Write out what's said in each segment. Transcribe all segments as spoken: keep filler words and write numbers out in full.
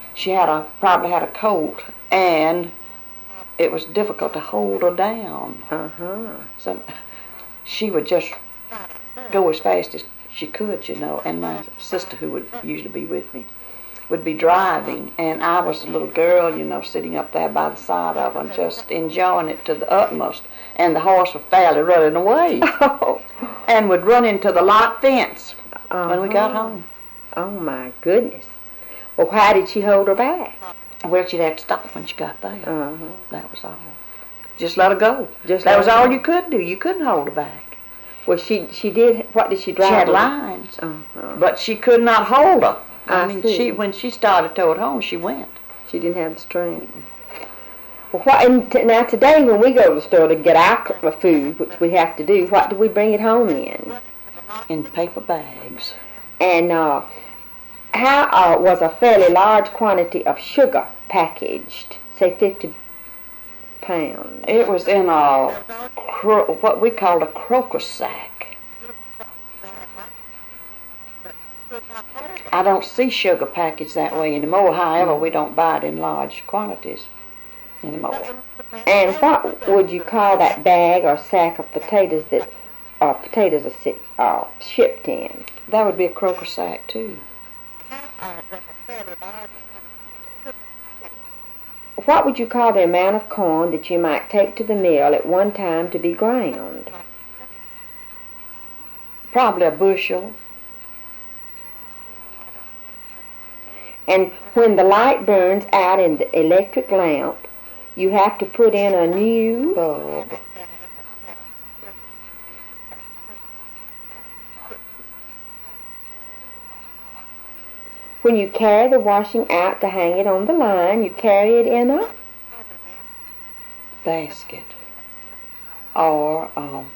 she had a probably had a colt, and it was difficult to hold her down. Uh-huh. So she would just go as fast as she could, you know, and my sister, who would usually be with me, would be driving, and I was a little girl, you know, sitting up there by the side of her, just enjoying it to the utmost, and the horse was fairly running away, and would run into the lot fence uh-huh. when we got home. Oh, my goodness. Well, why did she hold her back? Well, she'd have to stop when she got there. Uh-huh. That was all. Just let her go. Just that was all go. You could do. You couldn't hold her back. Well, she she did. What did she drive? She had with? lines, uh-huh. but she could not hold her. I, I mean, see. she when she started toward home, she went. She didn't have the strength. Well, what? And t- now today, when we go to the store to get our food, which we have to do, what do we bring it home in? In paper bags. And uh, how uh, was a fairly large quantity of sugar packaged? Say fifty pounds. It was in a cro- what we called a crocus sack. I don't see sugar packaged that way anymore. However, we don't buy it in large quantities anymore. And what would you call that bag or sack of potatoes that uh, potatoes are si- uh, shipped in? That would be a crocus sack too. What would you call the amount of corn that you might take to the mill at one time to be ground? Probably a bushel. And when the light burns out in the electric lamp, you have to put in a new bulb. When you carry the washing out to hang it on the line, you carry it in a basket. Or um,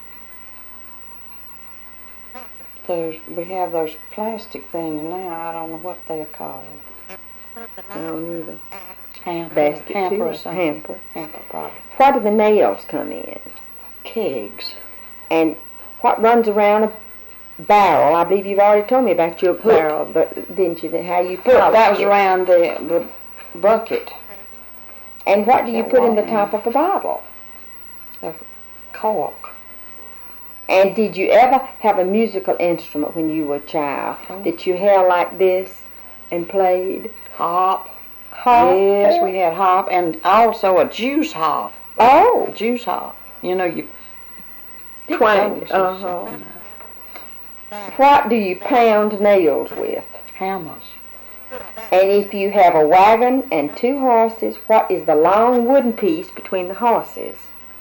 those we have those plastic things now. I don't know what they're called. I don't either. Hamper, basket hamper, too, or something. hamper. Hamper, probably. What do the nails come in? Kegs. And what runs around a barrel? I believe you've already told me about your hook, barrel, but didn't you? How you put that was it. Around the the bucket. And what do you put in the top of the bottle? A cork. And did you ever have a musical instrument when you were a child oh. that you held like this and played? Harp. Harp. Yes, we had harp, and also a juice harp. Oh, juice harp. You know, you twang. Uh huh. What do you pound nails with? Hammers. And if you have a wagon and two horses, what is the long wooden piece between the horses?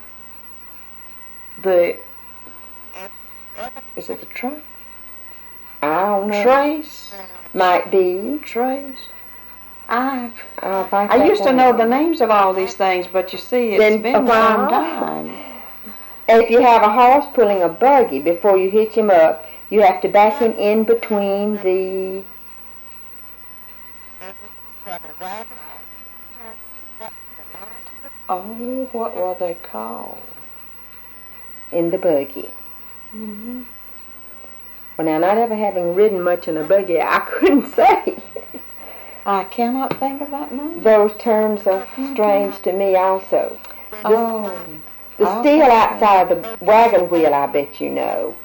The is it the truck? I don't know. Trace. Might be. Trace. I uh, I used to know the names of all these things, but you see, it's then, been a long time. If you have a horse pulling a buggy, before you hitch him up, you have to back him in between the Oh, what were they called? In the buggy. Mm-hmm. Well, now, not ever having ridden much in a buggy, I couldn't say. I cannot think of that name. Those terms are strange to me also. The, oh. The steel outside the wagon wheel, I bet you know.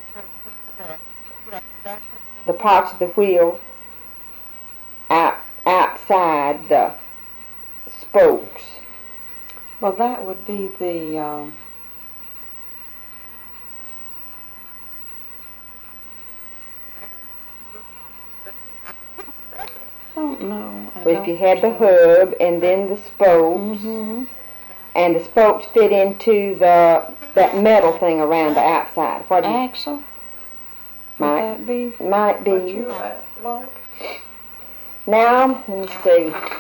The parts of the wheel out, outside the spokes. Well, that would be the... Um, I don't know. I well, don't if you had the hub and then the spokes, mm-hmm. and the spokes fit into the that metal thing around the outside. What do you, axle? Might Would that be? Might be. What you at, Lord? Now, let me see.